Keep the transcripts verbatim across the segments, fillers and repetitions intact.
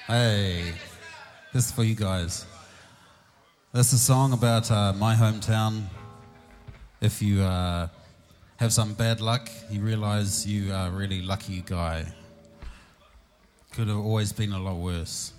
Hey, this is for you guys. That's a song about uh, my hometown. If you uh, have some bad luck, you realise you are a really lucky guy. Could have always been a lot worse.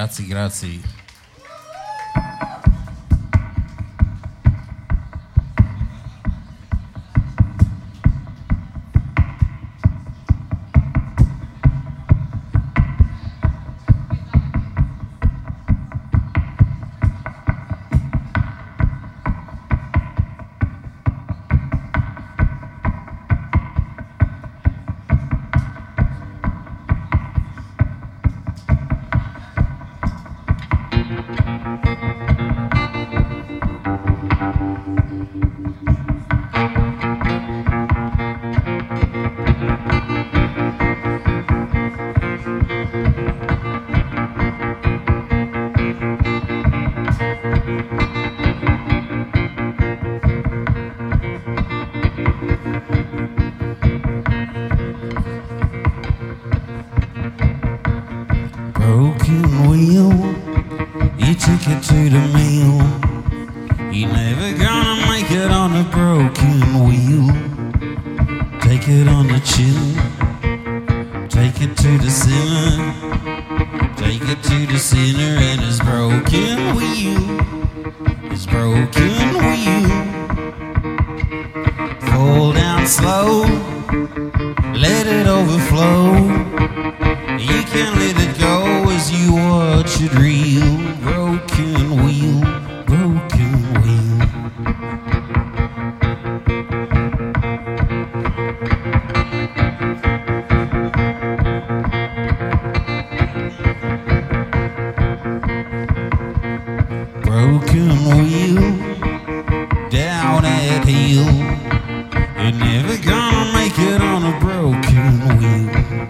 Grazie, grazie. Broken wheel, you took it to the meal. You're never gonna make it on a broken wheel. Take it on the chin, take it to the sinner, take it to the sinner and his broken wheel, his broken wheel. Fall down slow, let it overflow. You can't let it go as you watch it reel. Broken wheel, broken wheel. Broken wheel, down at heel. You're never gonna make it on a broken wheel.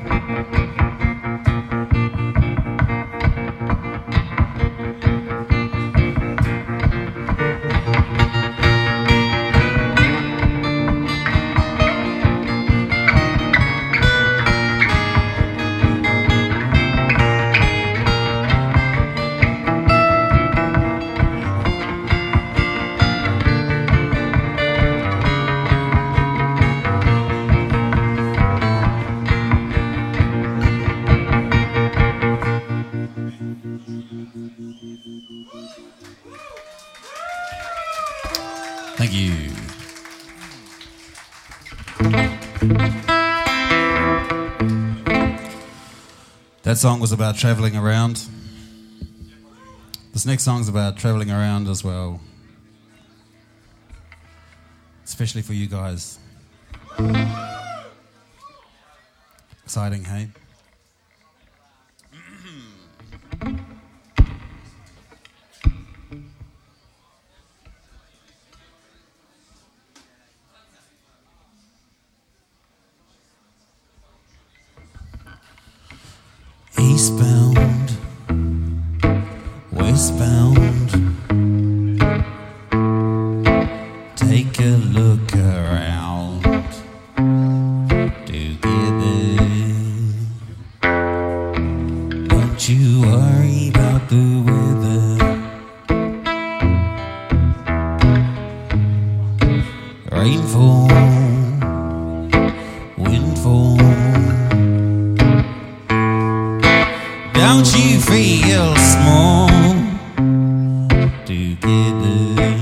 Thank you. That song was about travelling around. This next song's about travelling around as well. Especially for you guys. Exciting, hey? Eastbound, westbound, take a look around together. Don't you worry about the weather. Rainfall, windfall. Don't you feel small together?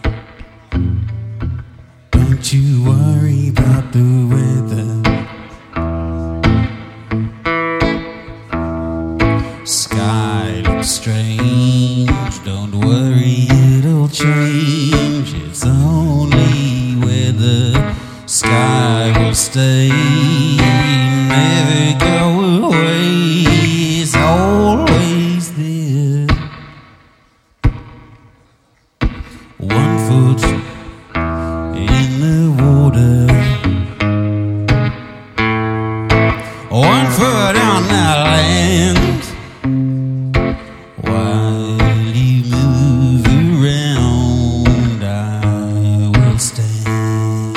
Don't you worry about the weather. Sky looks strange, don't worry, it'll change. It's only where the sky will stay, never go away. It's always there. One foot in the water, one foot on the land. While you move around, I will stand.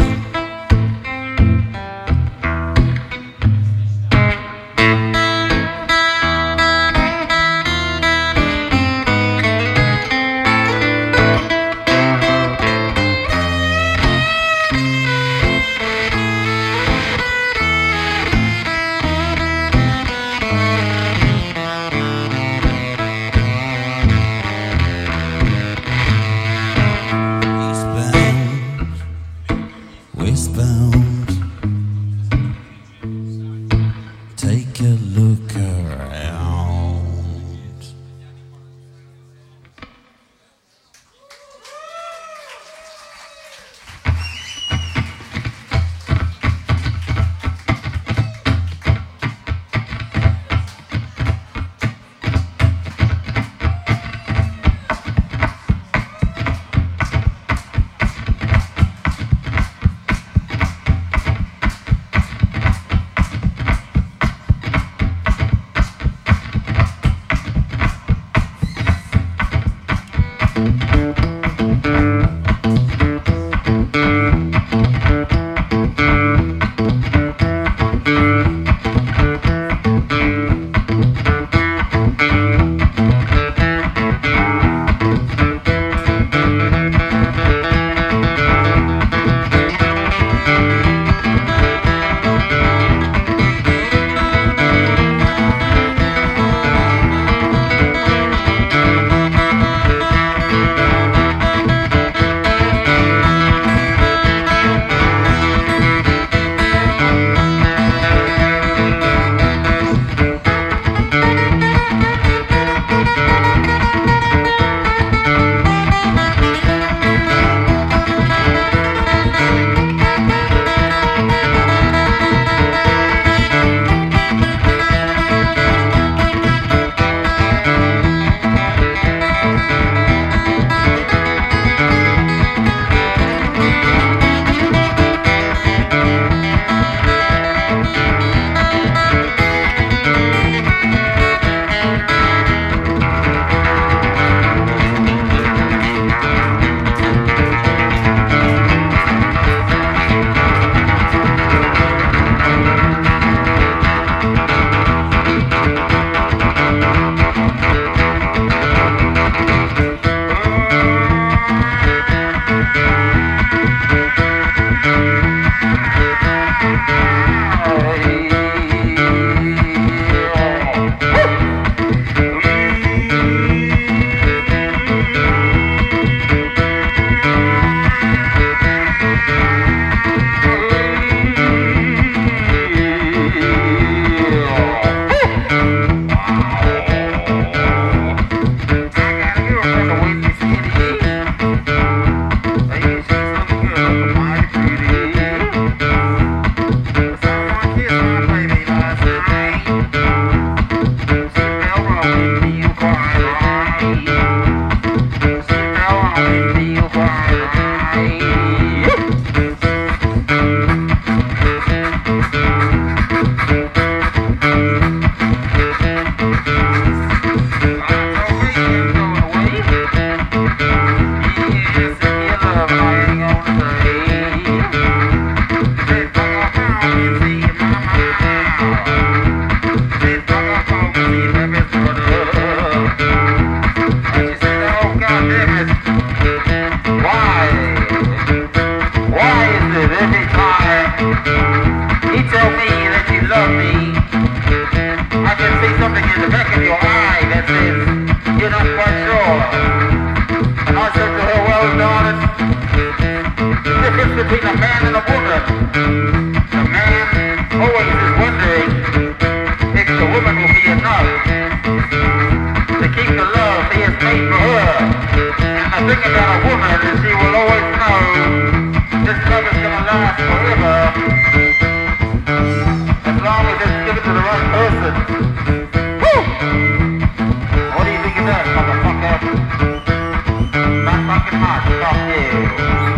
her, well, darling, the difference between a man and a woman. The man always is wondering if the woman will be enough to keep the love he has made for her. And the thing about a woman is she will always know this love is going to last forever as long as it's given to the right person. Woo! What do you think of that, motherfucker? Not fucking much, fuck you.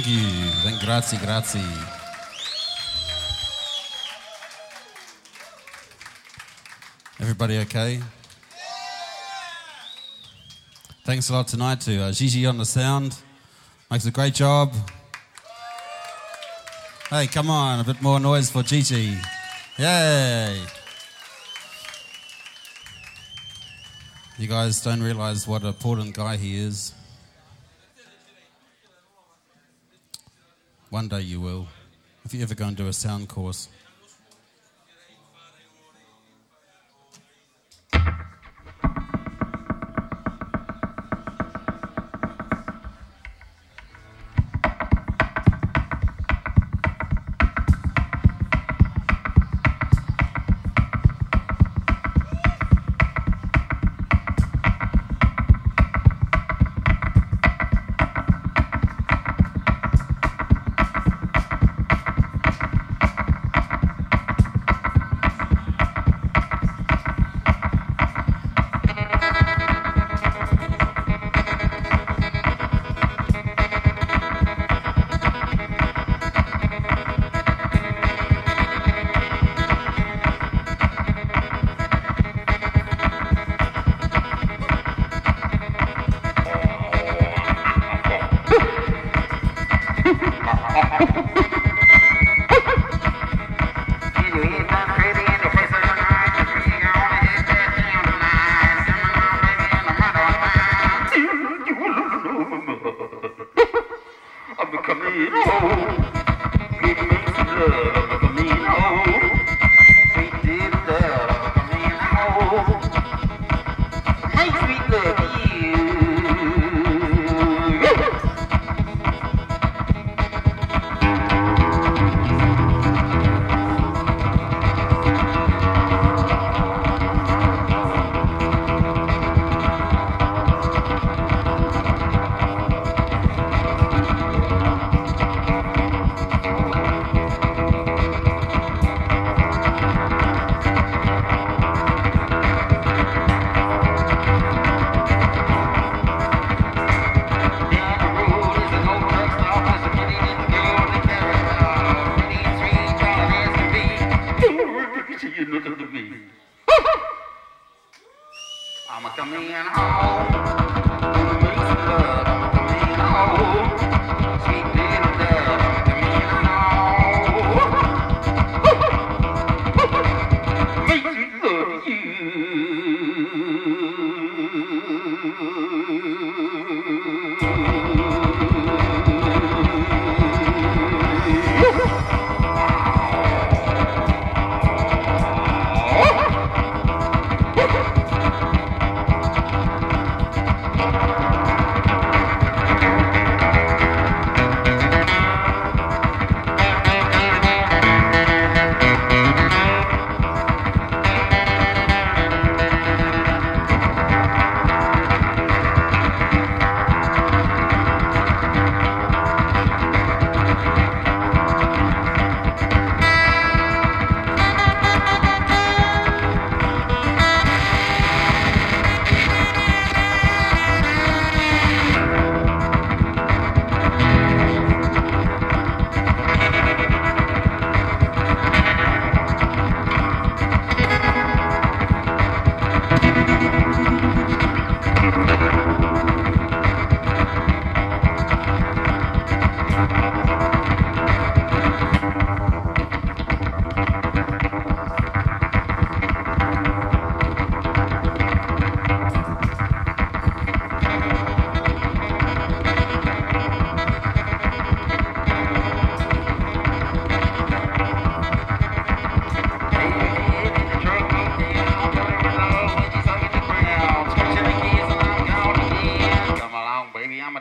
Thank you. Thank grazie, grazie. Everybody okay? Thanks a lot tonight to uh, Gigi on the sound. Makes a great job. Hey, come on, a bit more noise for Gigi. Yay! You guys don't realise what an important guy he is. One day you will, if you ever go and do a sound course.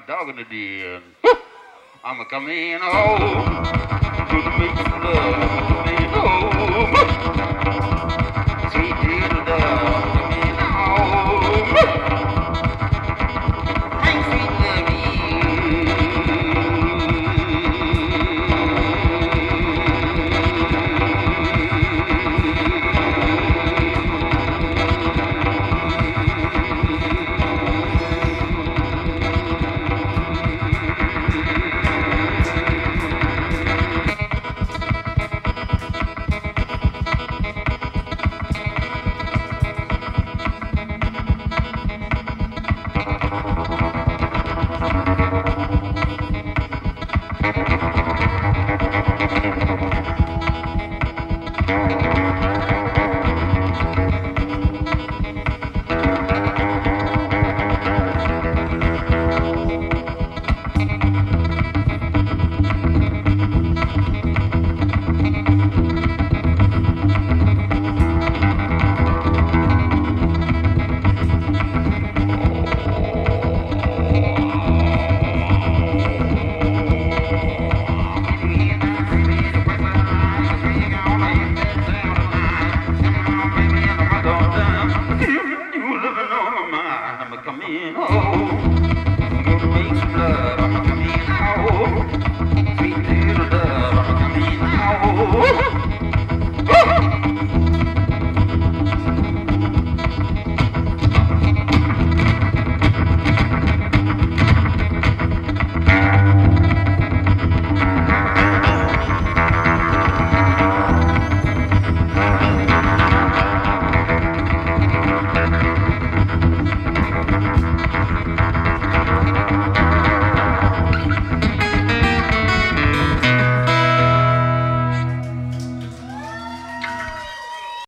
I'ma come in home to the mix of love.